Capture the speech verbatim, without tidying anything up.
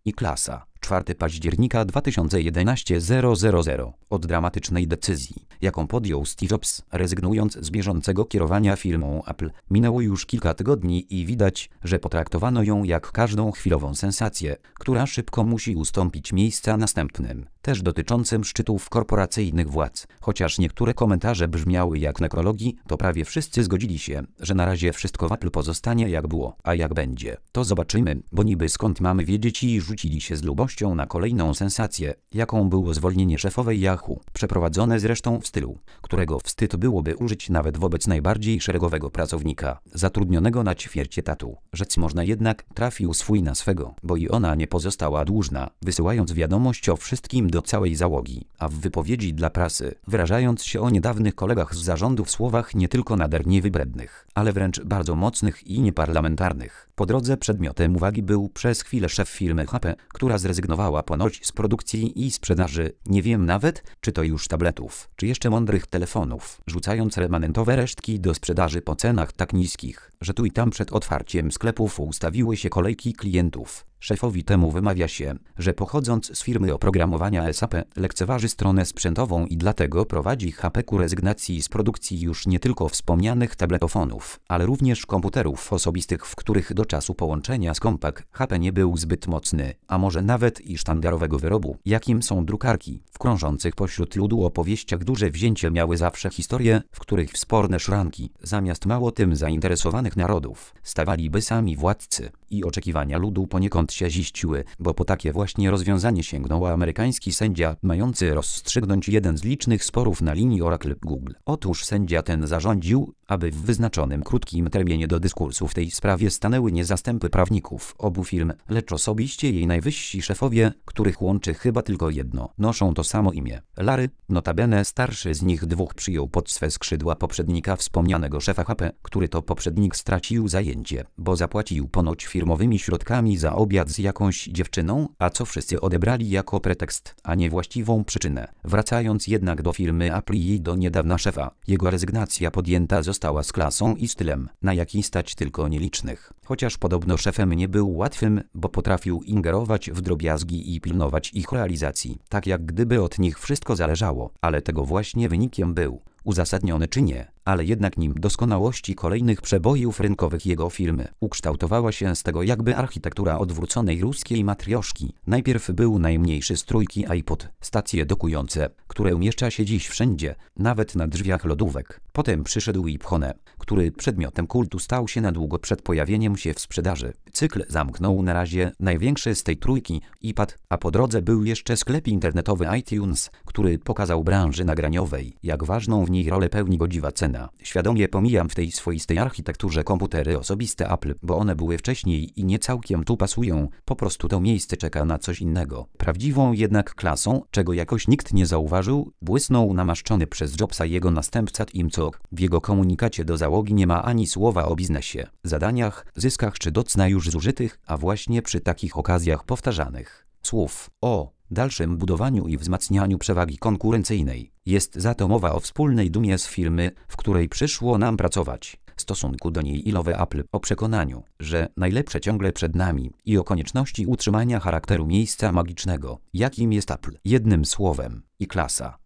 i klasa. czwartego października dwa tysiące jedenastego zero zero zero. Od dramatycznej decyzji, jaką podjął Steve Jobs, rezygnując z bieżącego kierowania firmą Apple, minęło już kilka tygodni i widać, że potraktowano ją jak każdą chwilową sensację, która szybko musi ustąpić miejsca następnym, też dotyczącym szczytów korporacyjnych władz. Chociaż niektóre komentarze brzmiały jak nekrologii, to prawie wszyscy zgodzili się, że na razie wszystko w Apple pozostanie jak było, a jak będzie, to zobaczymy, bo niby skąd mamy wiedzieć, i rzucili się z lubością na kolejną sensację, jaką było zwolnienie szefowej Yahoo, przeprowadzone zresztą w stylu, którego wstyd byłoby użyć nawet wobec najbardziej szeregowego pracownika, zatrudnionego na ćwierć etatu. Rzec można jednak, trafił swój na swego, bo i ona nie pozostała dłużna, wysyłając wiadomość o wszystkim do całej załogi, a w wypowiedzi dla prasy, wyrażając się o niedawnych kolegach z zarządu w słowach nie tylko nader niewybrednych, ale wręcz bardzo mocnych i nieparlamentarnych. Po drodze przedmiotem uwagi był przez chwilę szef firmy H P, która zrezygnowała ponoć z produkcji i sprzedaży, nie wiem nawet, czy to już tabletów, czy jeszcze mądrych telefonów, rzucając remanentowe resztki do sprzedaży po cenach tak niskich, że tu i tam przed otwarciem sklepów ustawiły się kolejki klientów. Szefowi temu wymawia się, że pochodząc z firmy oprogramowania S A P, lekceważy stronę sprzętową i dlatego prowadzi H P ku rezygnacji z produkcji już nie tylko wspomnianych tabletofonów, ale również komputerów osobistych, w których do czasu połączenia z Compaq H P nie był zbyt mocny, a może nawet i sztandarowego wyrobu, jakim są drukarki. W krążących pośród ludu opowieściach duże wzięcie miały zawsze historie, w których w sporne szranki, zamiast mało tym zainteresowanych narodów, stawaliby sami władcy, i oczekiwania ludu poniekąd się ziściły, bo po takie właśnie rozwiązanie sięgnął amerykański sędzia, mający rozstrzygnąć jeden z licznych sporów na linii Oracle-Google. Otóż sędzia ten zarządził, aby w wyznaczonym krótkim terminie do dyskursu w tej sprawie stanęły nie zastępy prawników obu firm, lecz osobiście jej najwyżsi szefowie, których łączy chyba tylko jedno. Noszą to samo imię. Larry, notabene starszy z nich dwóch, przyjął pod swe skrzydła poprzednika wspomnianego szefa H P, który to poprzednik stracił zajęcie, bo zapłacił ponoć firmowymi środkami za obiad z jakąś dziewczyną, a co wszyscy odebrali jako pretekst, a nie właściwą przyczynę. Wracając jednak do firmy Apple i do niedawna szefa, jego rezygnacja podjęta została z klasą i stylem, na jaki stać tylko nielicznych. Chociaż podobno szefem nie był łatwym, bo potrafił ingerować w drobiazgi i pilnować ich realizacji, tak jak gdyby od nich wszystko zależało, ale tego właśnie wynikiem był, uzasadniony czy nie, ale jednak nim doskonałości kolejnych przebojów rynkowych jego firmy, ukształtowała się z tego jakby architektura odwróconej ruskiej matrioszki. Najpierw był najmniejszy z trójki iPod, stacje dokujące, które umieszcza się dziś wszędzie, nawet na drzwiach lodówek. Potem przyszedł iPhone, który przedmiotem kultu stał się na długo przed pojawieniem się w sprzedaży. Cykl zamknął na razie największy z tej trójki iPad, a po drodze był jeszcze sklep internetowy iTunes, który pokazał branży nagraniowej, jak ważną w niej rolę pełni godziwa cena. Świadomie pomijam w tej swoistej architekturze komputery osobiste Apple, bo one były wcześniej i nie całkiem tu pasują, po prostu to miejsce czeka na coś innego. Prawdziwą jednak klasą, czego jakoś nikt nie zauważył, błysnął namaszczony przez Jobsa jego następca Tim Cook. W jego komunikacie do załogi nie ma ani słowa o biznesie, zadaniach, zyskach czy docna już zużytych, a właśnie przy takich okazjach powtarzanych słów o dalszym budowaniu i wzmacnianiu przewagi konkurencyjnej. Jest za to mowa o wspólnej dumie z firmy, w której przyszło nam pracować, stosunku do niej i lowe Apple, o przekonaniu, że najlepsze ciągle przed nami i o konieczności utrzymania charakteru miejsca magicznego, jakim jest Apple. Jednym słowem, i klasa.